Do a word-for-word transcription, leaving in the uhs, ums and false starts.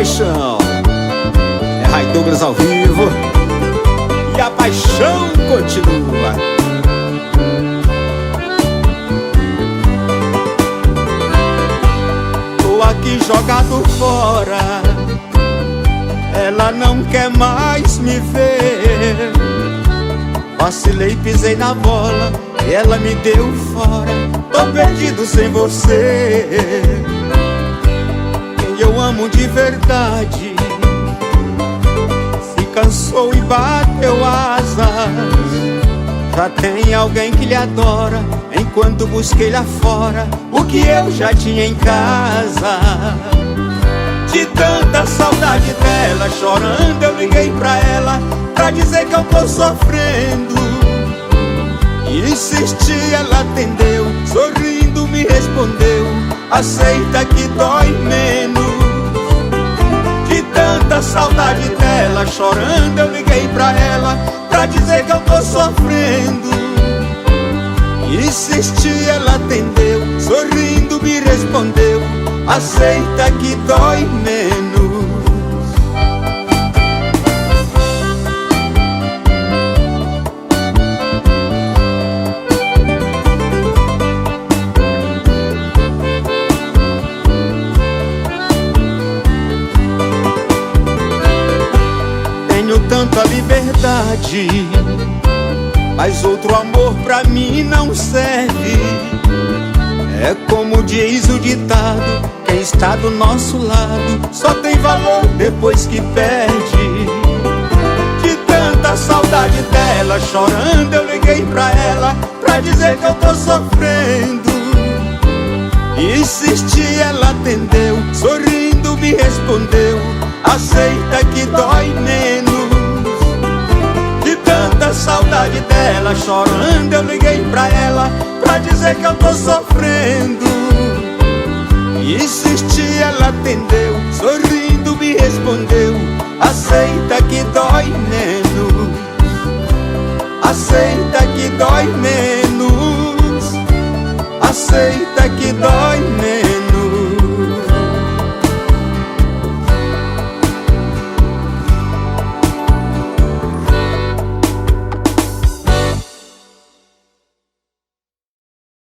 paixão. É Ray Douglas ao vivo e a paixão continua. Tô aqui jogado fora, ela não quer mais me ver. Vacilei, pisei na bola e ela me deu fora. Tô perdido sem você. Quem eu amo de verdade se cansou e bateu asas. Já tem alguém que lhe adora, enquanto busquei lá fora o que eu já tinha em casa. De tanta saudade dela, chorando eu liguei pra ela pra dizer que eu tô sofrendo. Insisti, ela atendeu, sorrindo me respondeu: aceita que dói menos. De tanta saudade dela, chorando eu liguei pra ela pra dizer que eu tô sofrendo. Insisti, ela atendeu, sorrindo me respondeu: aceita que dói menos. Tenho tanta liberdade, mas outro amor pra mim não serve. É como diz o ditado: quem está do nosso lado só tem valor depois que perde. De tanta saudade dela, chorando eu liguei pra ela pra dizer que eu tô sofrendo. Insisti, ela atendeu, sorrindo me respondeu: aceita que dói menos. De tanta saudade dela, chorando eu liguei pra ela pra dizer que eu tô sofrendo. Insisti, ela atendeu, sorrindo me respondeu: aceita que dói menos. Aceita que dói menos. Aceita que dói menos.